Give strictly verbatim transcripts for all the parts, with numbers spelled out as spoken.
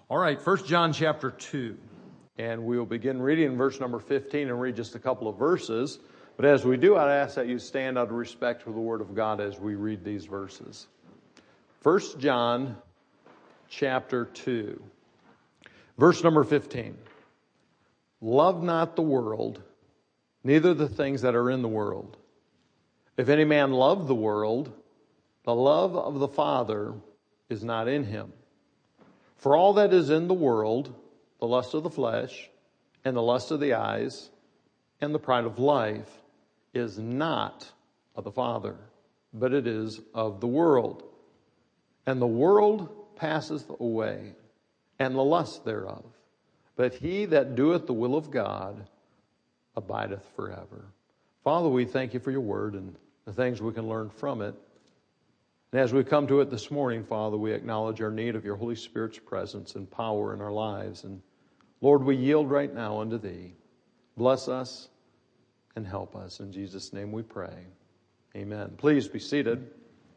All right, First John chapter two, and we will begin reading in verse number fifteen and read just a couple of verses. But as we do, I ask that you stand out of respect for the Word of God as we read these verses. First John chapter two, verse number fifteen. Love not the world, neither the things that are in the world. If any man love the world, the love of the Father is not in him. For all that is in the world, the lust of the flesh, and the lust of the eyes, and the pride of life, is not of the Father, but it is of the world. And the world passeth away, and the lust thereof. But he that doeth the will of God abideth forever. Father, we thank you for your word and the things we can learn from it. And as we come to it this morning, Father, we acknowledge our need of your Holy Spirit's presence and power in our lives. And Lord, we yield right now unto thee. Bless us and help us. In Jesus' name we pray. Amen. Please be seated.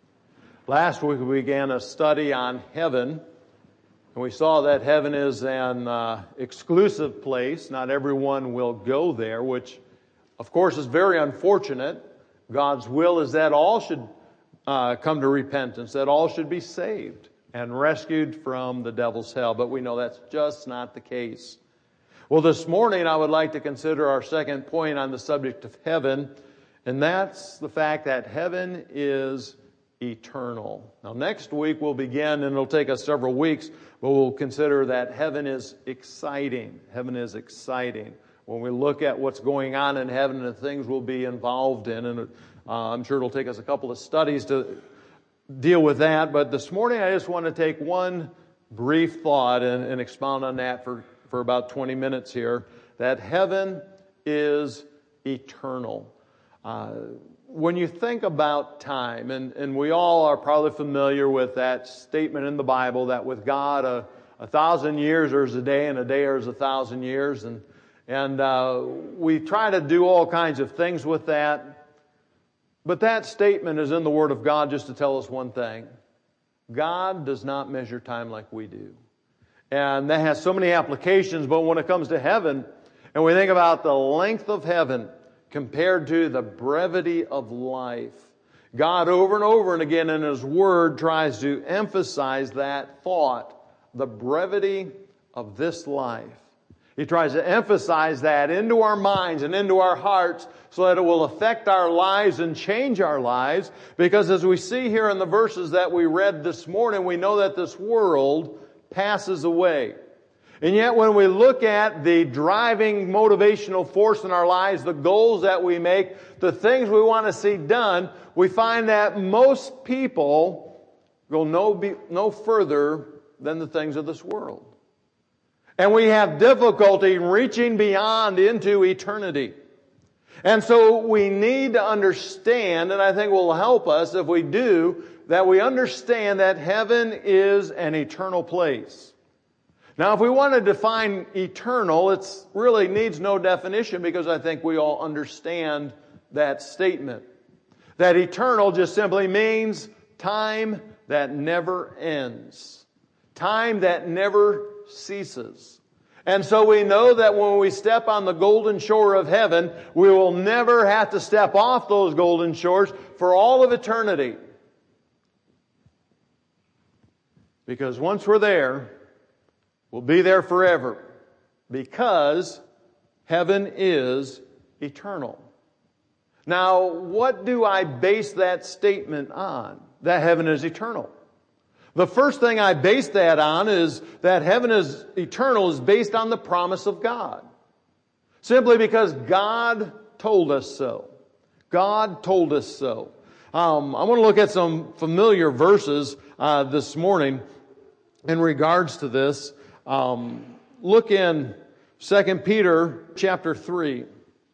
Last week we began a study on heaven. And we saw that heaven is an uh, exclusive place. Not everyone will go there, which of course is very unfortunate. God's will is that all should Uh, come to repentance, that all should be saved and rescued from the devil's hell. But we know that's just not the case. Well, this morning I would like to consider our second point on the subject of heaven, and that's the fact that heaven is eternal. Now, next week we'll begin, and it'll take us several weeks, but we'll consider that heaven is exciting. Heaven is exciting. When we look at what's going on in heaven and the things we'll be involved in, and Uh, I'm sure it'll take us a couple of studies to deal with that. But this morning I just want to take one brief thought and, and expound on that for, for about twenty minutes here. That heaven is eternal. Uh, when you think about time, and, and we all are probably familiar with that statement in the Bible that with God a, a thousand years is a day and a day is a thousand years. And, and uh, we try to do all kinds of things with that. But that statement is in the Word of God just to tell us one thing. God does not measure time like we do. And that has so many applications, but when it comes to heaven, and we think about the length of heaven compared to the brevity of life, God over and over and again in His Word tries to emphasize that thought, the brevity of this life. He tries to emphasize that into our minds and into our hearts so that it will affect our lives and change our lives. Because as we see here in the verses that we read this morning, we know that this world passes away. And yet when we look at the driving motivational force in our lives, the goals that we make, the things we want to see done, we find that most people go no, be, no further than the things of this world. And we have difficulty reaching beyond into eternity. And so we need to understand, and I think it will help us if we do, that we understand that heaven is an eternal place. Now, if we want to define eternal, it really needs no definition because I think we all understand that statement. That eternal just simply means time that never ends. Time that never ceases. And so we know that when we step on the golden shore of heaven, we will never have to step off those golden shores for all of eternity. Because once we're there, we'll be there forever. Because heaven is eternal. Now, what do I base that statement on? That heaven is eternal. The first thing I base that on is that heaven is eternal is based on the promise of God. Simply because God told us so. God told us so. Um, I want to look at some familiar verses uh, this morning in regards to this. Um, look in Second Peter chapter three.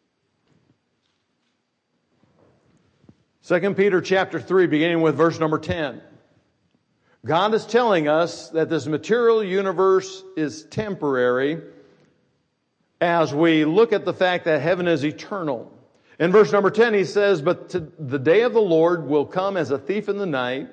Second Peter chapter three, beginning with verse number ten. God is telling us that this material universe is temporary as we look at the fact that heaven is eternal. In verse number ten, he says, "But the day of the Lord will come as a thief in the night,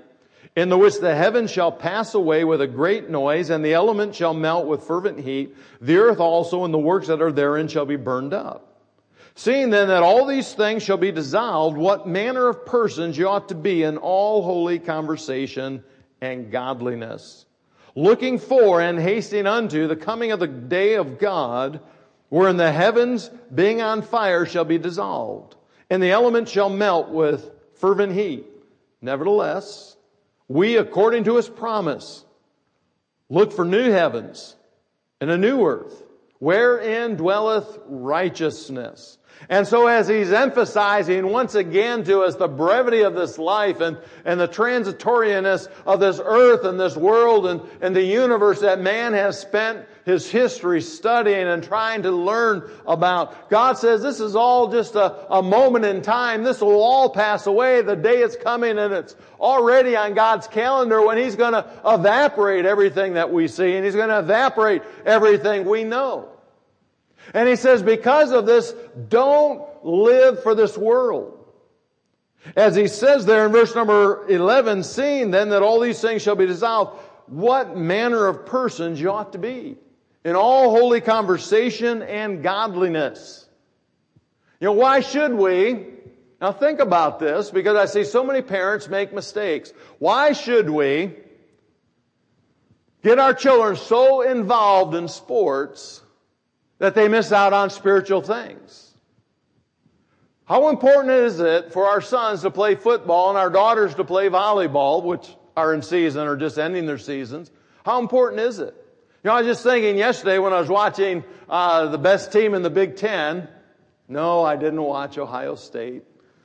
in the which the heavens shall pass away with a great noise, and the elements shall melt with fervent heat. The earth also and the works that are therein shall be burned up. Seeing then that all these things shall be dissolved, what manner of persons you ought to be in all holy conversation and godliness, looking for and hasting unto the coming of the day of God, wherein the heavens, being on fire, shall be dissolved, and the elements shall melt with fervent heat. Nevertheless, we, according to His promise, look for new heavens and a new earth, wherein dwelleth righteousness. And so as he's emphasizing once again to us the brevity of this life and, and the transitoriness of this earth and this world and, and the universe that man has spent his history studying and trying to learn about, God says this is all just a, a moment in time. This will all pass away. The day is coming, and it's already on God's calendar when He's going to evaporate everything that we see, and He's going to evaporate everything we know. And He says, because of this, don't live for this world. As He says there in verse number eleven, seeing then that all these things shall be dissolved, what manner of persons you ought to be in all holy conversation and godliness. You know, why should we? Now think about this, because I see so many parents make mistakes. Why should we get our children so involved in sports that they miss out on spiritual things? How important is it for our sons to play football and our daughters to play volleyball, which are in season or just ending their seasons? How important is it? You know, I was just thinking yesterday when I was watching uh, the best team in the Big Ten. No, I didn't watch Ohio State.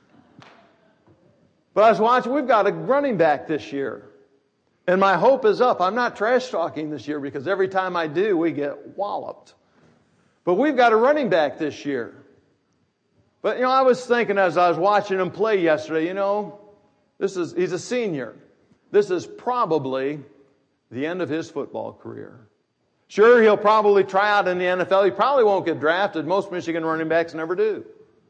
But I was watching, we've got a running back this year. And my hope is up. I'm not trash talking this year because every time I do, we get walloped. But we've got a running back this year. But, you know, I was thinking as I was watching him play yesterday, you know, this is, he's a senior. This is probably the end of his football career. Sure, he'll probably try out in the N F L. He probably won't get drafted. Most Michigan running backs never do.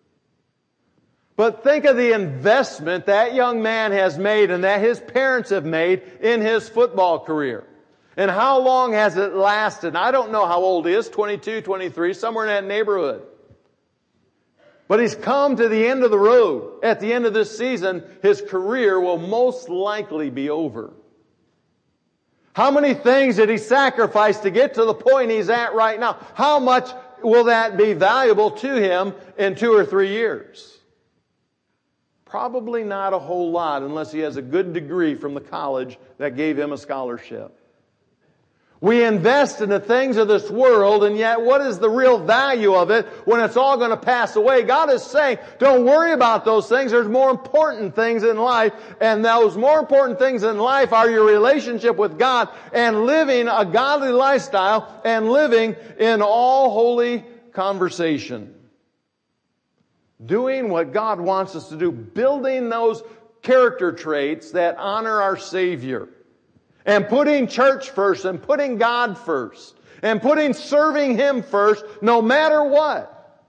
But think of the investment that young man has made and that his parents have made in his football career. And how long has it lasted? I don't know how old he is, twenty-two, twenty-three, somewhere in that neighborhood. But he's come to the end of the road. At the end of this season, his career will most likely be over. How many things did he sacrifice to get to the point he's at right now? How much will that be valuable to him in two or three years? Probably not a whole lot unless he has a good degree from the college that gave him a scholarship. We invest in the things of this world, and yet what is the real value of it when it's all going to pass away? God is saying, don't worry about those things. There's more important things in life, and those more important things in life are your relationship with God and living a godly lifestyle and living in all holy conversation. Doing what God wants us to do, building those character traits that honor our Savior. And putting church first and putting God first and putting serving Him first no matter what.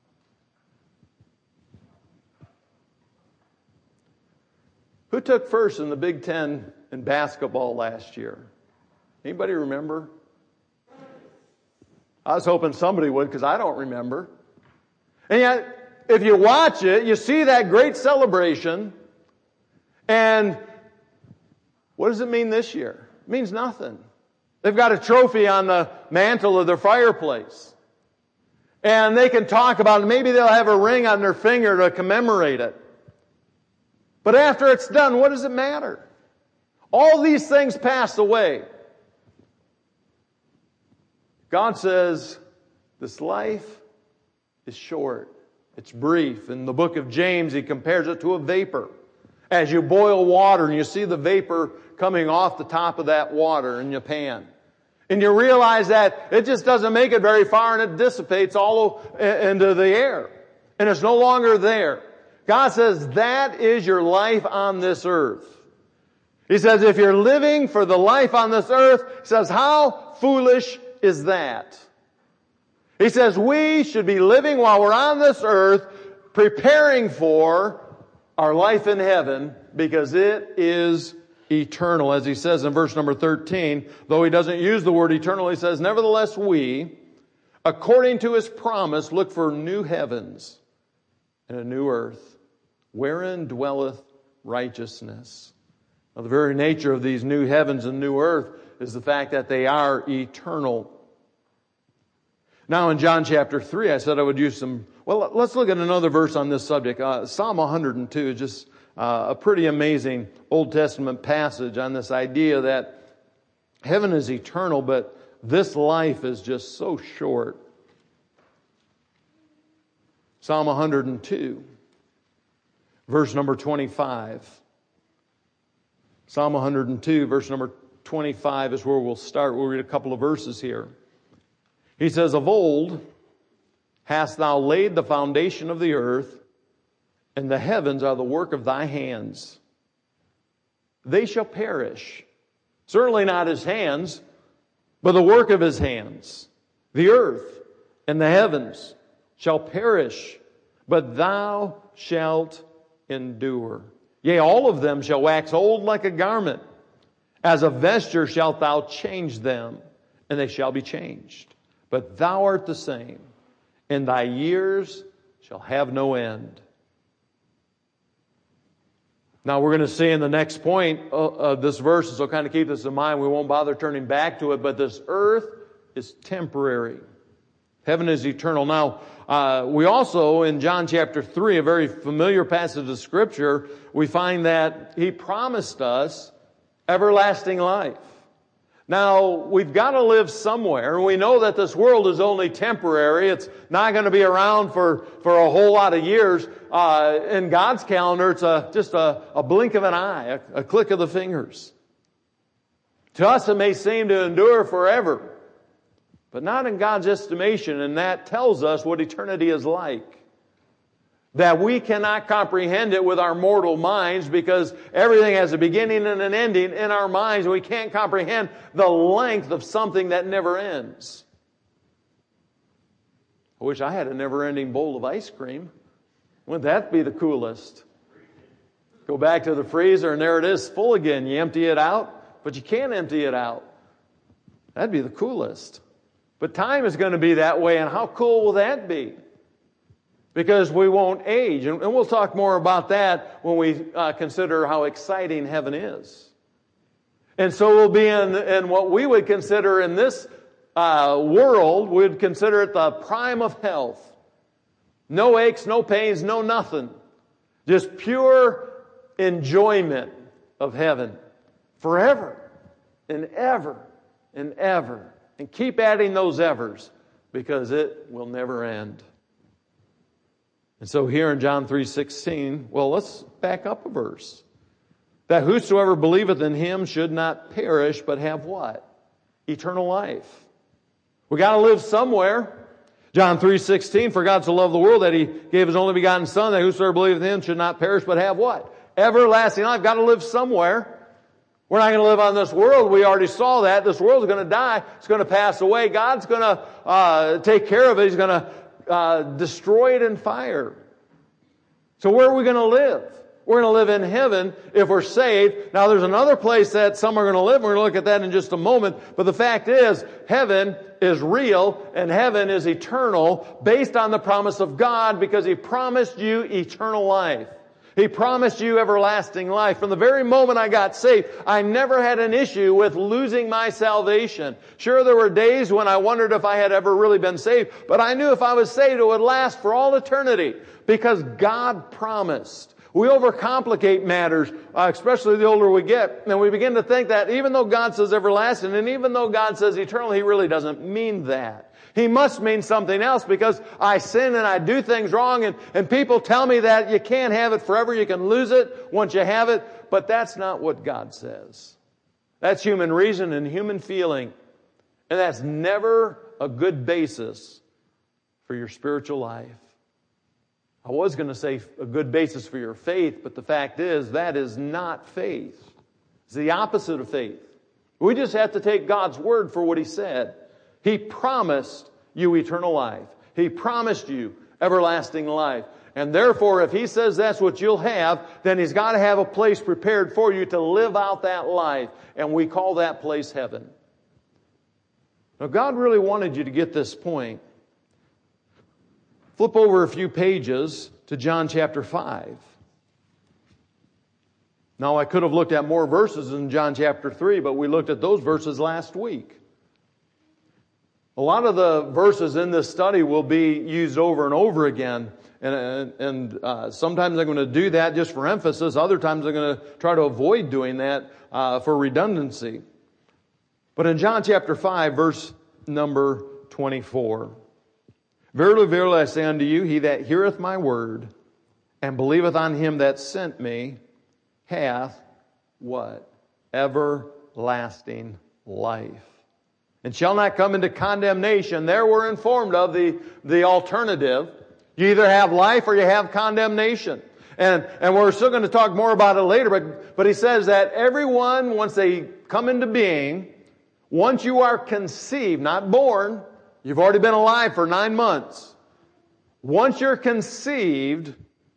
Who took first in the Big Ten in basketball last year? Anybody remember? I was hoping somebody would because I don't remember. And yet, if you watch it, you see that great celebration. And what does it mean this year? It means nothing. They've got a trophy on the mantle of their fireplace. And they can talk about it. Maybe they'll have a ring on their finger to commemorate it. But after it's done, what does it matter? All these things pass away. God says, this life is short. It's brief. In the book of James, He compares it to a vapor. As you boil water and you see the vapor coming off the top of that water in your pan. And you realize that it just doesn't make it very far and it dissipates all into the air. And it's no longer there. God says that is your life on this earth. He says if you're living for the life on this earth, He says how foolish is that? He says we should be living while we're on this earth preparing for our life in heaven because it is eternal. As he says in verse number thirteen, though he doesn't use the word eternal, he says, nevertheless we, according to his promise, look for new heavens and a new earth, wherein dwelleth righteousness. Now, the very nature of these new heavens and new earth is the fact that they are eternal. Now in John chapter three, I said I would use some, well, let's look at another verse on this subject. Uh, Psalm one hundred two is just uh, a pretty amazing Old Testament passage on this idea that heaven is eternal, but this life is just so short. Psalm one hundred two, verse number twenty-five. Psalm one hundred two, verse number twenty-five is where we'll start. We'll read a couple of verses here. He says, of old hast thou laid the foundation of the earth, and the heavens are the work of thy hands. They shall perish. Certainly not his hands, but the work of his hands. The earth and the heavens shall perish, but thou shalt endure. Yea, all of them shall wax old like a garment. As a vesture shalt thou change them, and they shall be changed. But thou art the same, and thy years shall have no end. Now we're going to see in the next point of this verse, so kind of keep this in mind. We won't bother turning back to it, but this earth is temporary. Heaven is eternal. Now, uh, we also, in John chapter three, a very familiar passage of Scripture, we find that He promised us everlasting life. Now, we've got to live somewhere, and we know that this world is only temporary. It's not going to be around for, for a whole lot of years. Uh, in God's calendar, it's a, just a, a blink of an eye, a, a click of the fingers. To us, it may seem to endure forever, but not in God's estimation, and that tells us what eternity is like. That we cannot comprehend it with our mortal minds because everything has a beginning and an ending in our minds. We can't comprehend the length of something that never ends. I wish I had a never-ending bowl of ice cream. Wouldn't that be the coolest? Go back to the freezer and there it is, full again. You empty it out, but you can't empty it out. That'd be the coolest. But time is going to be that way, and how cool will that be? Because we won't age. And we'll talk more about that when we uh, consider how exciting heaven is. And so we'll be in, in what we would consider in this uh, world, we would consider it the prime of health. No aches, no pains, no nothing. Just pure enjoyment of heaven. Forever and ever and ever. And keep adding those evers because it will never end. And so here in John three sixteen, well, let's back up a verse. That whosoever believeth in him should not perish, but have what? Eternal life. We got to live somewhere. John three sixteen, for God so loved the world that He gave His only begotten Son, that whosoever believeth in Him should not perish, but have what? Everlasting life. Got to live somewhere. We're not going to live on this world. We already saw that. This world's going to die. It's going to pass away. God's going to uh, take care of it. He's going to Uh, destroy it in fire. So where are we going to live? We're going to live in heaven if we're saved. Now there's another place that some are going to live. We're going to look at that in just a moment. But the fact is, heaven is real and heaven is eternal based on the promise of God because He promised you eternal life. He promised you everlasting life. From the very moment I got saved, I never had an issue with losing my salvation. Sure, there were days when I wondered if I had ever really been saved, but I knew if I was saved, it would last for all eternity because God promised. We overcomplicate matters, uh, especially the older we get, and we begin to think that even though God says everlasting, and even though God says eternal, He really doesn't mean that. He must mean something else because I sin and I do things wrong and, and people tell me that you can't have it forever, you can lose it once you have it, but that's not what God says. That's human reason and human feeling, and that's never a good basis for your spiritual life. I was going to say a good basis for your faith, but the fact is that is not faith. It's the opposite of faith. We just have to take God's word for what He said. He promised you eternal life. He promised you everlasting life. And therefore, if He says that's what you'll have, then He's got to have a place prepared for you to live out that life. And we call that place heaven. Now, God really wanted you to get this point. Flip over a few pages to John chapter five. Now, I could have looked at more verses in John chapter three, but we looked at those verses last week. A lot of the verses in this study will be used over and over again. And, and, and uh, sometimes I'm going to do that just for emphasis. Other times I'm going to try to avoid doing that uh, for redundancy. But in John chapter five, verse number twenty-four. Verily, verily, I say unto you, he that heareth my word and believeth on him that sent me hath what? Everlasting life. And shall not come into condemnation. There we're informed of the, the alternative. You either have life or you have condemnation. And, and we're still going to talk more about it later, but, but he says that everyone, once they come into being, once you are conceived, not born, you've already been alive for nine months. Once you're conceived,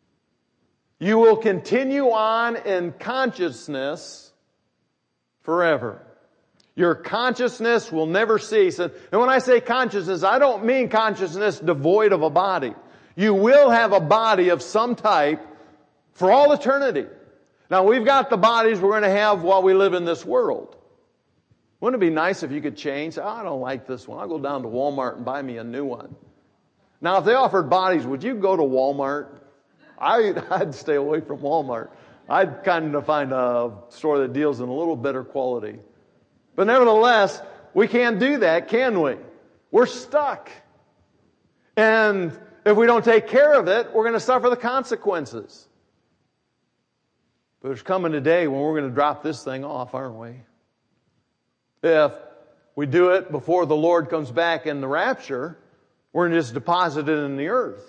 you will continue on in consciousness forever. Your consciousness will never cease. And when I say consciousness, I don't mean consciousness devoid of a body. You will have a body of some type for all eternity. Now, we've got the bodies we're going to have while we live in this world. Wouldn't it be nice if you could change? Oh, I don't like this one. I'll go down to Walmart and buy me a new one. Now, if they offered bodies, would you go to Walmart? I, I'd stay away from Walmart. I'd kind of find a store that deals in a little better quality. But nevertheless, we can't do that, can we? We're stuck. And if we don't take care of it, we're going to suffer the consequences. But there's coming a day when we're going to drop this thing off, aren't we? If we do it before the Lord comes back in the rapture, we're going to just deposit it in the earth.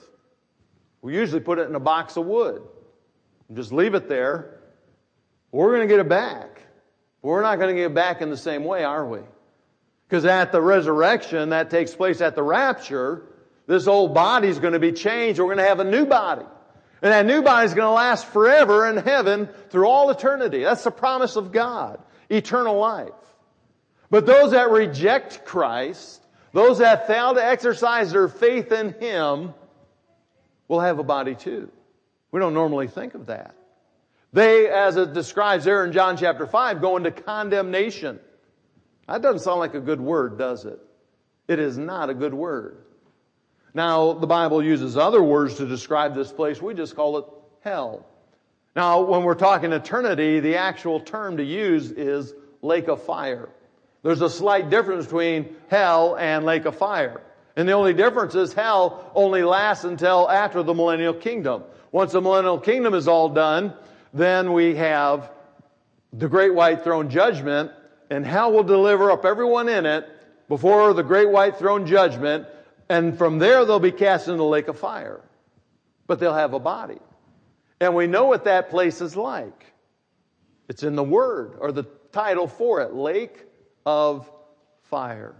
We usually put it in a box of wood and just leave it there. We're going to get it back. We're not going to get it back in the same way, are we? Because at the resurrection, that takes place at the rapture, this old body is going to be changed. We're going to have a new body. And that new body is going to last forever in heaven through all eternity. That's the promise of God, eternal life. But those that reject Christ, those that fail to exercise their faith in Him, will have a body too. We don't normally think of that. They, as it describes there in John chapter five, go into condemnation. That doesn't sound like a good word, does it? It is not a good word. Now, the Bible uses other words to describe this place. We just call it hell. Now, when we're talking eternity, the actual term to use is lake of fire. There's a slight difference between hell and lake of fire. And the only difference is hell only lasts until after the millennial kingdom. Once the millennial kingdom is all done, then we have the great white throne judgment, and hell will deliver up everyone in it before the great white throne judgment, and from there they'll be cast into the lake of fire. But they'll have a body. And we know what that place is like. It's in the Word, or the title for it, Lake of Fire.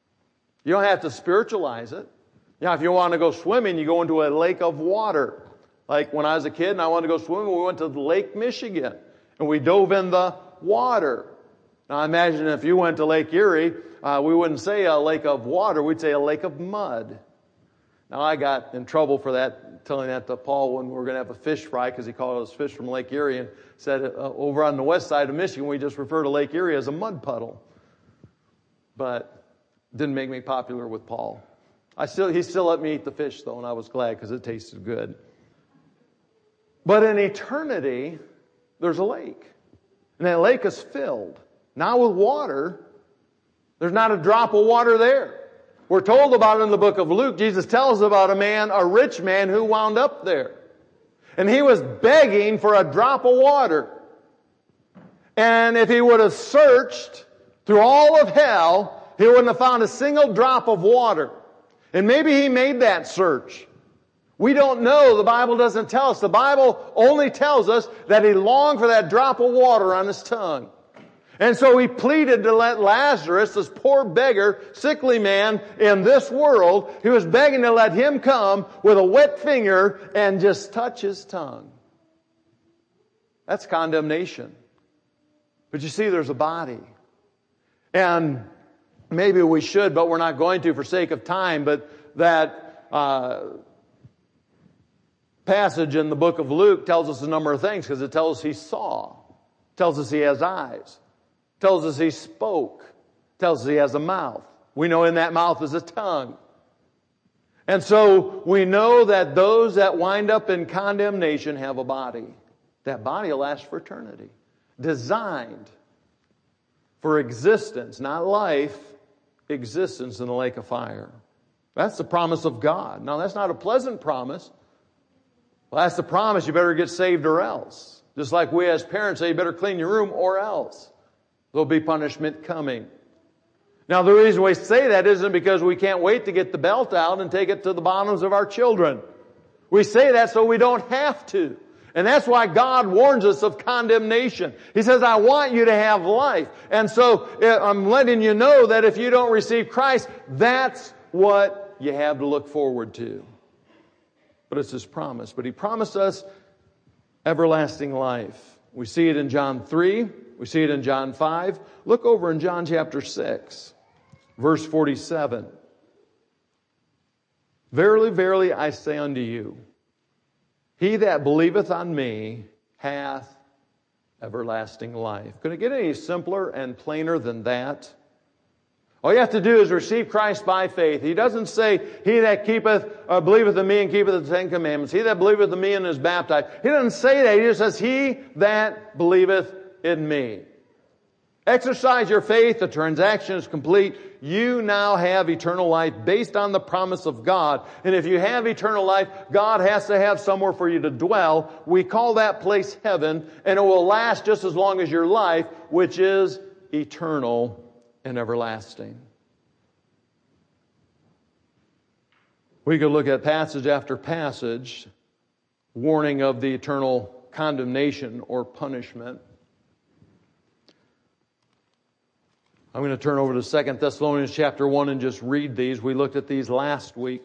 You don't have to spiritualize it. Now, if you want to go swimming, you go into a lake of water. Like when I was a kid and I wanted to go swimming, we went to Lake Michigan and we dove in the water. Now, imagine if you went to Lake Erie, uh, we wouldn't say a lake of water, we'd say a lake of mud. Now, I got in trouble for that, telling that to Paul when we were going to have a fish fry because he called us fish from Lake Erie and said uh, over on the west side of Michigan, we just refer to Lake Erie as a mud puddle. But didn't make me popular with Paul. I still, he still let me eat the fish though, and I was glad because it tasted good. But in eternity, there's a lake. And that lake is filled. Not with water. There's not a drop of water there. We're told about it in the book of Luke. Jesus tells about a man, a rich man, who wound up there. And he was begging for a drop of water. And if he would have searched through all of hell, he wouldn't have found a single drop of water. And maybe he made that search. We don't know. The Bible doesn't tell us. The Bible only tells us that he longed for that drop of water on his tongue. And so he pleaded to let Lazarus, this poor beggar, sickly man in this world, he was begging to let him come with a wet finger and just touch his tongue. That's condemnation. But you see, there's a body. And maybe we should, but we're not going to for sake of time, but that uh, passage in the book of Luke tells us a number of things, because it tells us he saw, tells us he has eyes, tells us he spoke, tells us he has a mouth. We know in that mouth is a tongue. And so we know that those that wind up in condemnation have a body. That body will last for eternity. Designed for existence, not life, existence in the lake of fire. That's the promise of God. Now, that's not a pleasant promise. Well, that's the promise. You better get saved or else. Just like we as parents say, you better clean your room or else. There'll be punishment coming. Now, the reason we say that isn't because we can't wait to get the belt out and take it to the bottoms of our children. We say that so we don't have to. And that's why God warns us of condemnation. He says, I want you to have life. And so I'm letting you know that if you don't receive Christ, that's what you have to look forward to. But it's His promise. But He promised us everlasting life. We see it in John three. We see it in John five. Look over in John chapter six, verse forty-seven. Verily, verily, I say unto you, he that believeth on me hath everlasting life. Could it get any simpler and plainer than that? All you have to do is receive Christ by faith. He doesn't say, he that keepeth, or believeth in me and keepeth the Ten Commandments. He that believeth in me and is baptized. He doesn't say that. He just says, he that believeth in me. Exercise your faith. The transaction is complete. You now have eternal life based on the promise of God. And if you have eternal life, God has to have somewhere for you to dwell. We call that place heaven, and it will last just as long as your life, which is eternal and everlasting. We could look at passage after passage, warning of the eternal condemnation or punishment. I'm going to turn over to Second Thessalonians chapter one and just read these. We looked at these last week.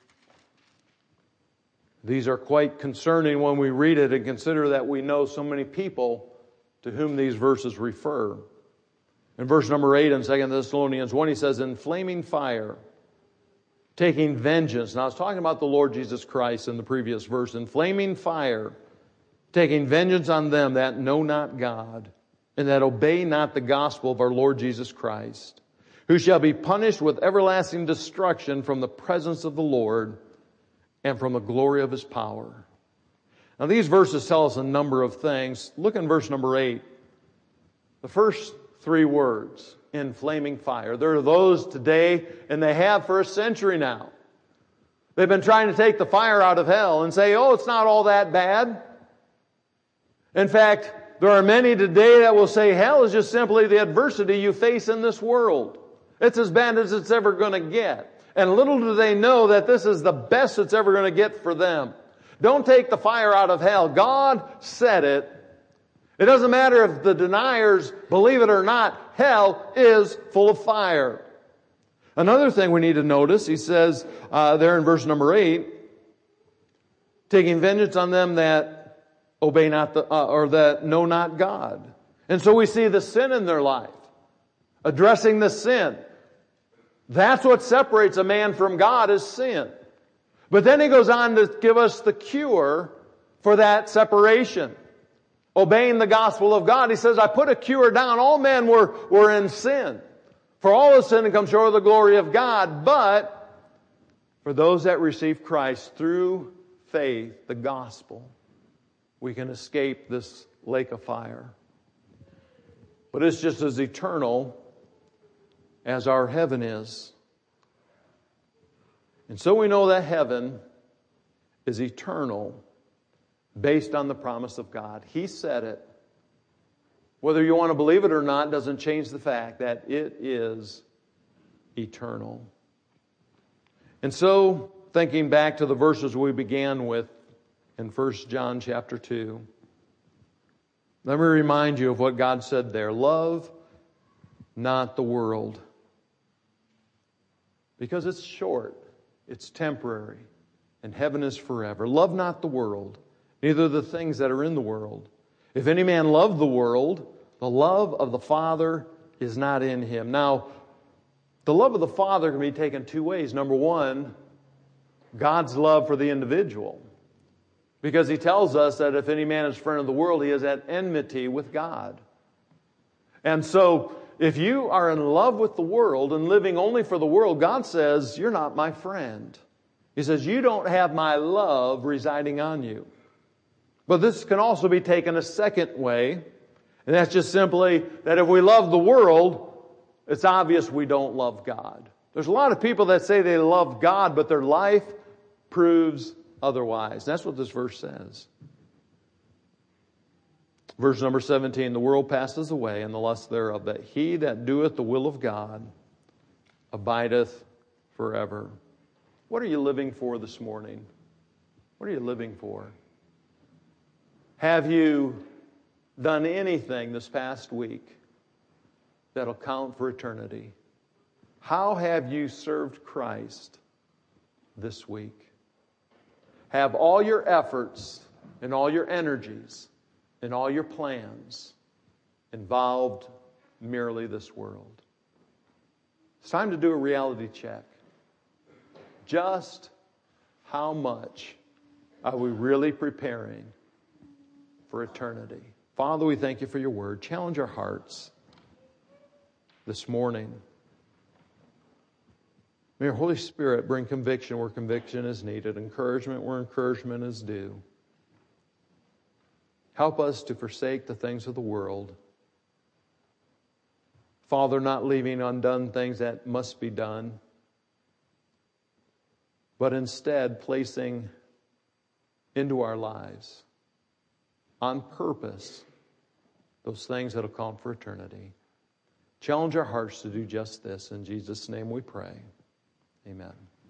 These are quite concerning when we read it and consider that we know so many people to whom these verses refer. In verse number eight in Second Thessalonians one, he says, in flaming fire, taking vengeance. Now, I was talking about the Lord Jesus Christ in the previous verse. In flaming fire, taking vengeance on them that know not God, and that obey not the gospel of our Lord Jesus Christ, who shall be punished with everlasting destruction from the presence of the Lord and from the glory of His power. Now, these verses tell us a number of things. Look in verse number eight. The first three words, in flaming fire. There are those today, and they have for a century now. They've been trying to take the fire out of hell and say, oh, it's not all that bad. In fact, there are many today that will say hell is just simply the adversity you face in this world. It's as bad as it's ever going to get. And little do they know that this is the best it's ever going to get for them. Don't take the fire out of hell. God said it. It doesn't matter if the deniers believe it or not. Hell is full of fire. Another thing we need to notice, he says uh, there in verse number eight, taking vengeance on them that obey not the, uh, or that know not God. And so we see the sin in their life. Addressing the sin. That's what separates a man from God is sin. But then he goes on to give us the cure for that separation. Obeying the gospel of God. He says, I put a cure down. All men were, were in sin. For all have sinned and come short of the glory of God. But for those that receive Christ through faith, the gospel, we can escape this lake of fire. But it's just as eternal as our heaven is. And so we know that heaven is eternal based on the promise of God. He said it. Whether you want to believe it or not doesn't change the fact that it is eternal. And so, thinking back to the verses we began with, in First John chapter two. Let me remind you of what God said there. Love not the world. Because it's short, it's temporary, and heaven is forever. Love not the world, neither the things that are in the world. If any man love the world, the love of the Father is not in him. Now, the love of the Father can be taken two ways. Number one, God's love for the individual. Because He tells us that if any man is friend of the world, he is at enmity with God. And so, if you are in love with the world and living only for the world, God says, you're not my friend. He says, you don't have my love residing on you. But this can also be taken a second way, and that's just simply that if we love the world, it's obvious we don't love God. There's a lot of people that say they love God, but their life proves otherwise. That's what this verse says. Verse number seventeen, the world passes away and the lust thereof, but he that doeth the will of God abideth forever. What are you living for this morning? What are you living for? Have you done anything this past week that'll count for eternity? How have you served Christ this week? Have all your efforts and all your energies and all your plans involved merely this world? It's time to do a reality check. Just how much are we really preparing for eternity? Father, we thank you for your word. Challenge our hearts this morning. May your Holy Spirit bring conviction where conviction is needed, encouragement where encouragement is due. Help us to forsake the things of the world. Father, not leaving undone things that must be done, but instead placing into our lives on purpose those things that will count for eternity. Challenge our hearts to do just this. In Jesus' name we pray. Amen.